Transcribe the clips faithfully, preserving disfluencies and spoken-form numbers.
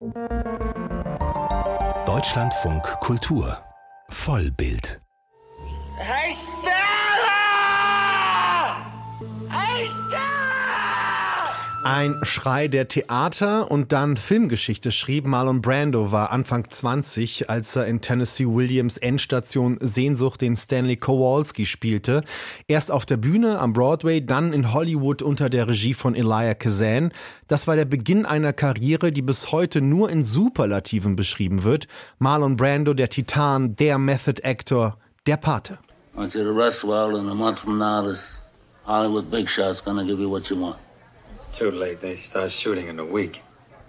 Deutschlandfunk Kultur Vollbild. Hey Stella! Hey Stella! Ein Schrei der Theater- und dann Filmgeschichte schrieb. Marlon Brando war Anfang zwanzig, als er in Tennessee Williams' Endstation Sehnsucht den Stanley Kowalski spielte. Erst auf der Bühne am Broadway, dann in Hollywood unter der Regie von Elia Kazan. Das war der Beginn einer Karriere, die bis heute nur in Superlativen beschrieben wird. Marlon Brando, der Titan, der Method Actor, der Pate. I want you to rest well, and a month from now, this Hollywood big shot's gonna give you what you want. It's too late. They start shooting in a week.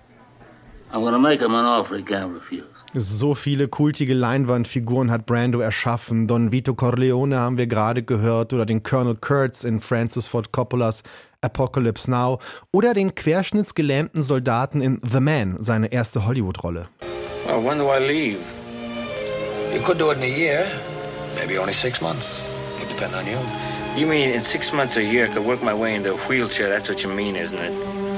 I'm gonna make him an offer he can't refuse. So viele kultige Leinwandfiguren hat Brando erschaffen. Don Vito Corleone haben wir gerade gehört oder den Colonel Kurtz in Francis Ford Coppolas Apocalypse Now oder den querschnittsgelähmten Soldaten in The Man, seine erste Hollywood-Rolle. Well, when do I leave? You could do it in a year. Maybe only six months. It depends on you. You mean in six months or a year I could work my way into a wheelchair? That's what you mean, isn't it?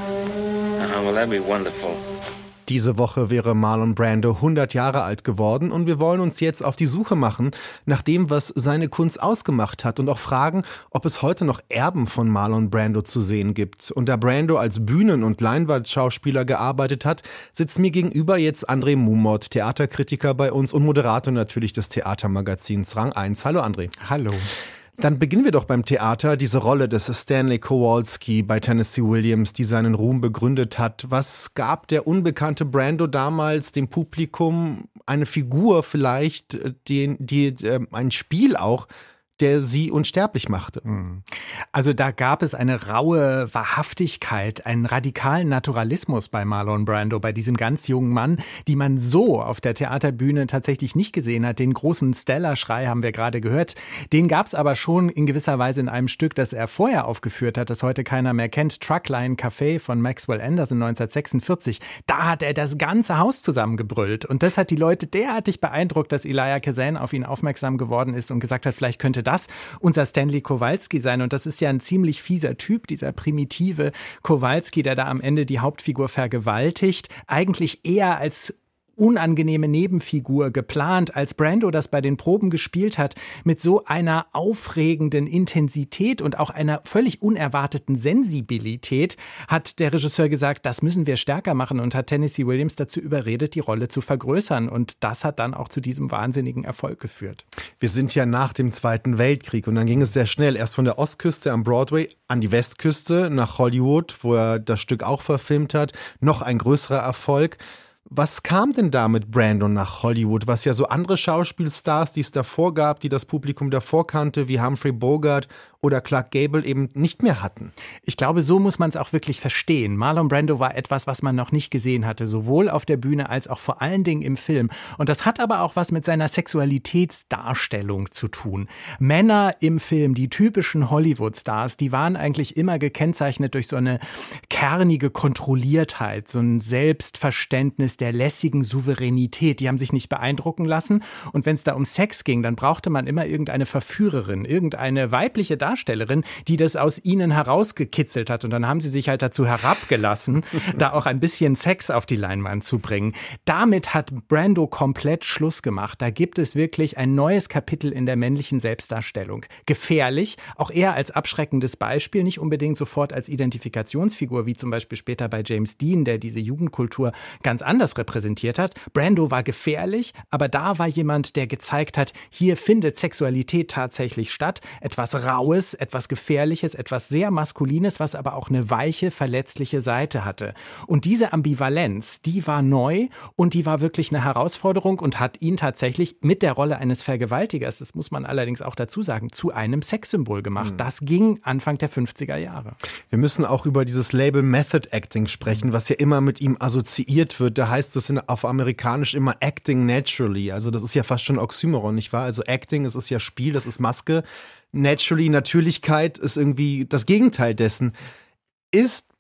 Uh-huh, well, that'd be wonderful. Diese Woche wäre Marlon Brando hundert Jahre alt geworden und wir wollen uns jetzt auf die Suche machen nach dem, was seine Kunst ausgemacht hat und auch fragen, ob es heute noch Erben von Marlon Brando zu sehen gibt. Und da Brando als Bühnen- und Leinwandschauspieler gearbeitet hat, sitzt mir gegenüber jetzt André Mumot, Theaterkritiker bei uns und Moderator natürlich des Theatermagazins Rang eins. Hallo André. Hallo. Dann beginnen wir doch beim Theater. Diese Rolle des Stanley Kowalski bei Tennessee Williams, die seinen Ruhm begründet hat. Was gab der unbekannte Brando damals dem Publikum? Eine Figur vielleicht, die, die äh, ein Spiel auch, der sie unsterblich machte. Also da gab es eine raue Wahrhaftigkeit, einen radikalen Naturalismus bei Marlon Brando, bei diesem ganz jungen Mann, die man so auf der Theaterbühne tatsächlich nicht gesehen hat. Den großen Stella-Schrei haben wir gerade gehört. Den gab es aber schon in gewisser Weise in einem Stück, das er vorher aufgeführt hat, das heute keiner mehr kennt, Truckline Café von Maxwell Anderson neunzehnhundertsechsundvierzig. Da hat er das ganze Haus zusammengebrüllt. Und das hat die Leute derartig beeindruckt, dass Elia Kazan auf ihn aufmerksam geworden ist und gesagt hat, vielleicht könnte das unser Stanley Kowalski sein. Und das ist ja ein ziemlich fieser Typ, dieser primitive Kowalski, der da am Ende die Hauptfigur vergewaltigt. Eigentlich eher als unangenehme Nebenfigur geplant, als Brando das bei den Proben gespielt hat, mit so einer aufregenden Intensität und auch einer völlig unerwarteten Sensibilität, hat der Regisseur gesagt, das müssen wir stärker machen und hat Tennessee Williams dazu überredet, die Rolle zu vergrößern. Und das hat dann auch zu diesem wahnsinnigen Erfolg geführt. Wir sind ja nach dem Zweiten Weltkrieg und dann ging es sehr schnell. Erst von der Ostküste am Broadway an die Westküste nach Hollywood, wo er das Stück auch verfilmt hat. Noch ein größerer Erfolg. Was kam denn da mit Brando nach Hollywood, was ja so andere Schauspielstars, die es davor gab, die das Publikum davor kannte, wie Humphrey Bogart oder Clark Gable eben nicht mehr hatten? Ich glaube, so muss man es auch wirklich verstehen. Marlon Brando war etwas, was man noch nicht gesehen hatte, sowohl auf der Bühne als auch vor allen Dingen im Film. Und das hat aber auch was mit seiner Sexualitätsdarstellung zu tun. Männer im Film, die typischen Hollywood-Stars, die waren eigentlich immer gekennzeichnet durch so eine kernige Kontrolliertheit, so ein Selbstverständnis der lässigen Souveränität. Die haben sich nicht beeindrucken lassen. Und wenn es da um Sex ging, dann brauchte man immer irgendeine Verführerin, irgendeine weibliche Darstellerin, die das aus ihnen herausgekitzelt hat. Und dann haben sie sich halt dazu herabgelassen, da auch ein bisschen Sex auf die Leinwand zu bringen. Damit hat Brando komplett Schluss gemacht. Da gibt es wirklich ein neues Kapitel in der männlichen Selbstdarstellung. Gefährlich, auch eher als abschreckendes Beispiel, nicht unbedingt sofort als Identifikationsfigur, wie zum Beispiel später bei James Dean, der diese Jugendkultur ganz anders repräsentiert hat. Brando war gefährlich, aber da war jemand, der gezeigt hat, hier findet Sexualität tatsächlich statt. Etwas Raues, etwas Gefährliches, etwas sehr Maskulines, was aber auch eine weiche, verletzliche Seite hatte. Und diese Ambivalenz, die war neu und die war wirklich eine Herausforderung und hat ihn tatsächlich mit der Rolle eines Vergewaltigers, das muss man allerdings auch dazu sagen, zu einem Sexsymbol gemacht. Mhm. Das ging Anfang der fünfziger Jahre. Wir müssen auch über dieses Label Method Acting sprechen, was ja immer mit ihm assoziiert wird. Da heißt es auf amerikanisch immer Acting Naturally. Also das ist ja fast schon Oxymoron, nicht wahr? Also Acting, das ist ja Spiel, das ist Maske. Naturally, Natürlichkeit ist irgendwie das Gegenteil dessen. Ist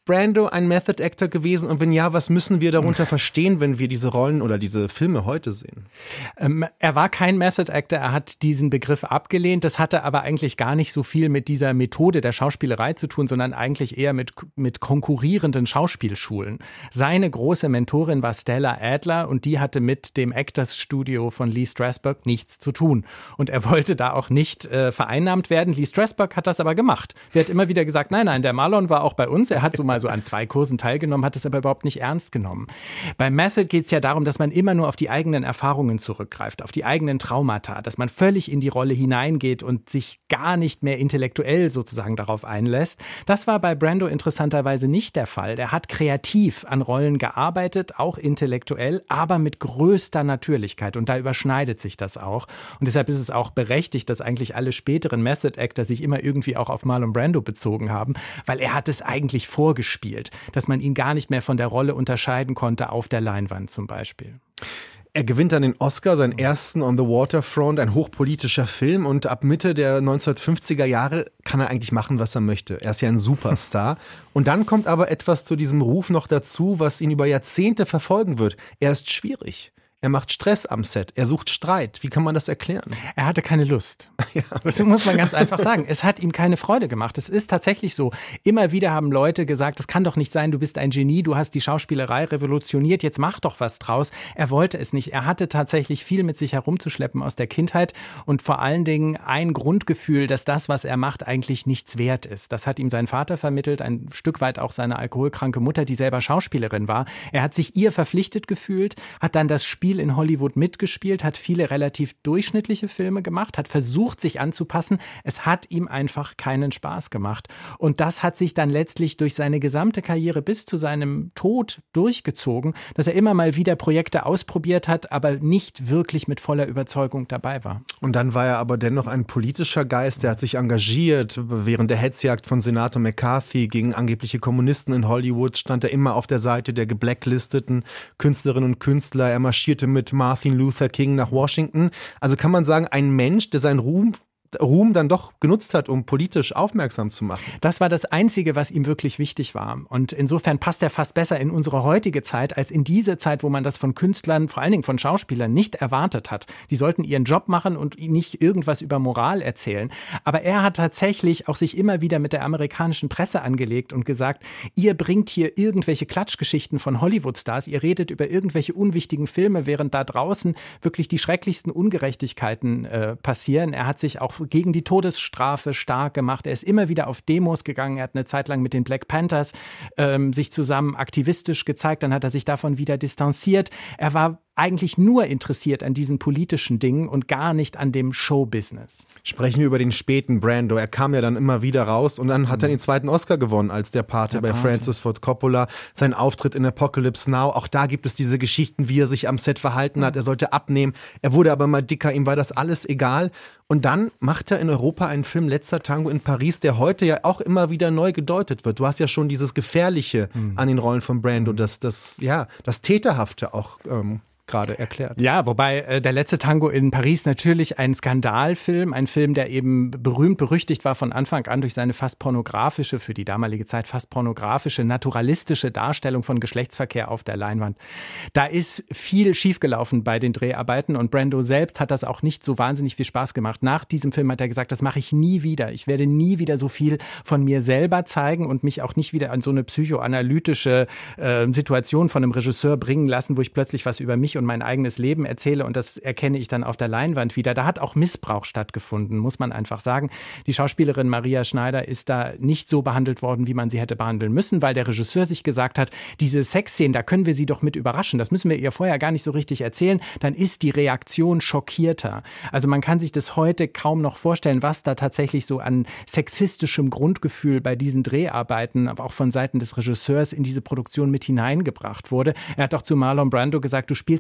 Brando ein Method Actor gewesen? Und wenn ja, was müssen wir darunter verstehen, wenn wir diese Rollen oder diese Filme heute sehen? Ähm, er war kein Method Actor, er hat diesen Begriff abgelehnt. Das hatte aber eigentlich gar nicht so viel mit dieser Methode der Schauspielerei zu tun, sondern eigentlich eher mit, mit konkurrierenden Schauspielschulen. Seine große Mentorin war Stella Adler und die hatte mit dem Actors Studio von Lee Strasberg nichts zu tun. Und er wollte da auch nicht äh, vereinnahmt werden. Lee Strasberg hat das aber gemacht. Der hat immer wieder gesagt, nein, nein, der Marlon war auch bei uns. Er hat so mal so an zwei Kursen teilgenommen, hat es aber überhaupt nicht ernst genommen. Beim Method geht es ja darum, dass man immer nur auf die eigenen Erfahrungen zurückgreift, auf die eigenen Traumata, dass man völlig in die Rolle hineingeht und sich gar nicht mehr intellektuell sozusagen darauf einlässt. Das war bei Brando interessanterweise nicht der Fall. Der hat kreativ an Rollen gearbeitet, auch intellektuell, aber mit größter Natürlichkeit. Und da überschneidet sich das auch. Und deshalb ist es auch berechtigt, dass eigentlich alle späteren Method Actor sich immer irgendwie auch auf Marlon Brando bezogen haben, weil er hat es eigentlich vorgespielt, dass man ihn gar nicht mehr von der Rolle unterscheiden konnte, auf der Leinwand zum Beispiel. Er gewinnt dann den Oscar, seinen ersten On the Waterfront, ein hochpolitischer Film, und ab Mitte der neunzehnhundertfünfziger Jahre kann er eigentlich machen, was er möchte. Er ist ja ein Superstar. Und dann kommt aber etwas zu diesem Ruf noch dazu, was ihn über Jahrzehnte verfolgen wird. Er ist schwierig. Er macht Stress am Set, er sucht Streit. Wie kann man das erklären? Er hatte keine Lust. Ja. Das muss man ganz einfach sagen. Es hat ihm keine Freude gemacht. Es ist tatsächlich so. Immer wieder haben Leute gesagt, das kann doch nicht sein, du bist ein Genie, du hast die Schauspielerei revolutioniert, jetzt mach doch was draus. Er wollte es nicht. Er hatte tatsächlich viel mit sich herumzuschleppen aus der Kindheit und vor allen Dingen ein Grundgefühl, dass das, was er macht, eigentlich nichts wert ist. Das hat ihm sein Vater vermittelt, ein Stück weit auch seine alkoholkranke Mutter, die selber Schauspielerin war. Er hat sich ihr verpflichtet gefühlt, hat dann das Spiel in Hollywood mitgespielt, hat viele relativ durchschnittliche Filme gemacht, hat versucht, sich anzupassen. Es hat ihm einfach keinen Spaß gemacht. Und das hat sich dann letztlich durch seine gesamte Karriere bis zu seinem Tod durchgezogen, dass er immer mal wieder Projekte ausprobiert hat, aber nicht wirklich mit voller Überzeugung dabei war. Und dann war er aber dennoch ein politischer Geist, der hat sich engagiert. Während der Hetzjagd von Senator McCarthy gegen angebliche Kommunisten in Hollywood stand er immer auf der Seite der geblacklisteten Künstlerinnen und Künstler. Er marschierte mit Martin Luther King nach Washington. Also kann man sagen, ein Mensch, der seinen Ruhm Ruhm dann doch genutzt hat, um politisch aufmerksam zu machen. Das war das Einzige, was ihm wirklich wichtig war. Und insofern passt er fast besser in unsere heutige Zeit, als in diese Zeit, wo man das von Künstlern, vor allen Dingen von Schauspielern, nicht erwartet hat. Die sollten ihren Job machen und nicht irgendwas über Moral erzählen. Aber er hat tatsächlich auch sich immer wieder mit der amerikanischen Presse angelegt und gesagt, ihr bringt hier irgendwelche Klatschgeschichten von Hollywood-Stars, ihr redet über irgendwelche unwichtigen Filme, während da draußen wirklich die schrecklichsten Ungerechtigkeiten äh, passieren. Er hat sich auch gegen die Todesstrafe stark gemacht. Er ist immer wieder auf Demos gegangen. Er hat eine Zeit lang mit den Black Panthers ähm, sich zusammen aktivistisch gezeigt. Dann hat er sich davon wieder distanziert. Er war eigentlich nur interessiert an diesen politischen Dingen und gar nicht an dem Showbusiness. Sprechen wir über den späten Brando. Er kam ja dann immer wieder raus und dann hat er den zweiten Oscar gewonnen als der Pate der bei Pate. Francis Ford Coppola. Sein Auftritt in Apocalypse Now, auch da gibt es diese Geschichten, wie er sich am Set verhalten hat. Er sollte abnehmen, er wurde aber mal dicker, ihm war das alles egal. Und dann macht er in Europa einen Film, Letzter Tango in Paris, der heute ja auch immer wieder neu gedeutet wird. Du hast ja schon dieses Gefährliche mhm. an den Rollen von Brando, das, das, ja, das Täterhafte auch ähm, gerade erklärt. Ja, wobei äh, der Letzte Tango in Paris natürlich ein Skandalfilm, ein Film, der eben berühmt berüchtigt war von Anfang an durch seine fast pornografische, für die damalige Zeit fast pornografische, naturalistische Darstellung von Geschlechtsverkehr auf der Leinwand. Da ist viel schiefgelaufen bei den Dreharbeiten und Brando selbst hat das auch nicht so wahnsinnig viel Spaß gemacht. Nach diesem Film hat er gesagt, das mache ich nie wieder. Ich werde nie wieder so viel von mir selber zeigen und mich auch nicht wieder an so eine psychoanalytische äh, Situation von einem Regisseur bringen lassen, wo ich plötzlich was über mich und mein eigenes Leben erzähle und das erkenne ich dann auf der Leinwand wieder. Da hat auch Missbrauch stattgefunden, muss man einfach sagen. Die Schauspielerin Maria Schneider ist da nicht so behandelt worden, wie man sie hätte behandeln müssen, weil der Regisseur sich gesagt hat, diese Sexszenen, da können wir sie doch mit überraschen. Das müssen wir ihr vorher gar nicht so richtig erzählen. Dann ist die Reaktion schockierter. Also man kann sich das heute kaum noch vorstellen, was da tatsächlich so an sexistischem Grundgefühl bei diesen Dreharbeiten, aber auch von Seiten des Regisseurs in diese Produktion mit hineingebracht wurde. Er hat auch zu Marlon Brando gesagt, du spielst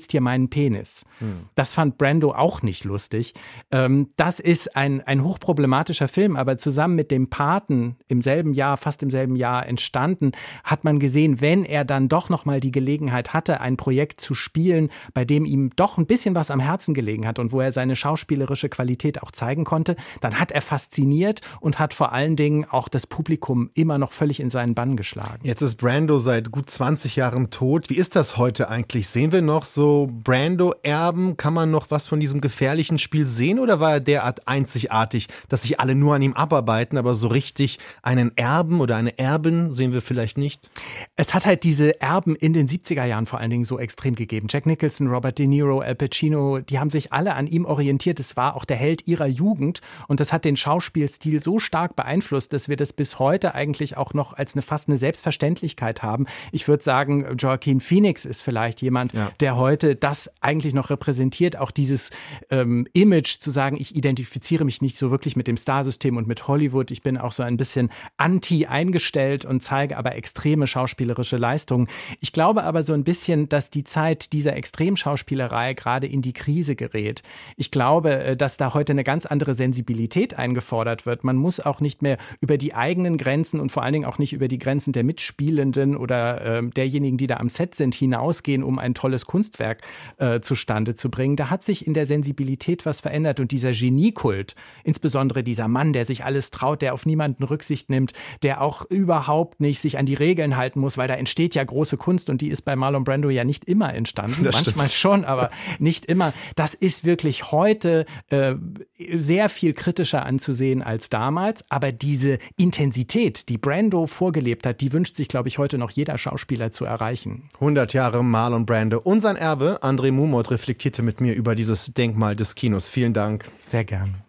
willst hier meinen Penis. Hm. Das fand Brando auch nicht lustig. Ähm, das ist ein, ein hochproblematischer Film, aber zusammen mit dem Paten im selben Jahr, fast im selben Jahr entstanden, hat man gesehen, wenn er dann doch nochmal die Gelegenheit hatte, ein Projekt zu spielen, bei dem ihm doch ein bisschen was am Herzen gelegen hat und wo er seine schauspielerische Qualität auch zeigen konnte, dann hat er fasziniert und hat vor allen Dingen auch das Publikum immer noch völlig in seinen Bann geschlagen. Jetzt ist Brando seit gut zwanzig Jahren tot. Wie ist das heute eigentlich? Sehen wir noch so Brando-Erben? Kann man noch was von diesem gefährlichen Spiel sehen oder war er derart einzigartig, dass sich alle nur an ihm abarbeiten, aber so richtig einen Erben oder eine Erbin sehen wir vielleicht nicht? Es hat halt diese Erben in den siebziger Jahren vor allen Dingen so extrem gegeben. Jack Nicholson, Robert De Niro, Al Pacino, die haben sich alle an ihm orientiert. Es war auch der Held ihrer Jugend und das hat den Schauspielstil so stark beeinflusst, dass wir das bis heute eigentlich auch noch als eine fast eine Selbstverständlichkeit haben. Ich würde sagen, Joaquin Phoenix ist vielleicht jemand, ja. der heute das eigentlich noch repräsentiert, auch dieses ähm, Image zu sagen, ich identifiziere mich nicht so wirklich mit dem Starsystem und mit Hollywood. Ich bin auch so ein bisschen anti eingestellt und zeige aber extreme schauspielerische Leistungen. Ich glaube aber so ein bisschen, dass die Zeit dieser Extremschauspielerei gerade in die Krise gerät. Ich glaube, dass da heute eine ganz andere Sensibilität eingefordert wird. Man muss auch nicht mehr über die eigenen Grenzen und vor allen Dingen auch nicht über die Grenzen der Mitspielenden oder äh, derjenigen, die da am Set sind, hinausgehen, um ein tolles Kunstwerk äh, zustande zu bringen. Da hat sich in der Sensibilität was verändert und dieser Geniekult, insbesondere dieser Mann, der sich alles traut, der auf niemanden Rücksicht nimmt, der auch überhaupt nicht sich an die Regeln halten muss, weil da entsteht ja große Kunst und die ist bei Marlon Brando ja nicht immer entstanden. Das Manchmal stimmt. schon, aber nicht immer. Das ist wirklich heute äh, sehr viel kritischer anzusehen als damals, aber diese Intensität, die Brando vorgelebt hat, die wünscht sich, glaube ich, heute noch jeder Schauspieler zu erreichen. hundert Jahre Marlon Brando und sein Erbe. André Mumot reflektierte mit mir über dieses Denkmal des Kinos. Vielen Dank. Sehr gern.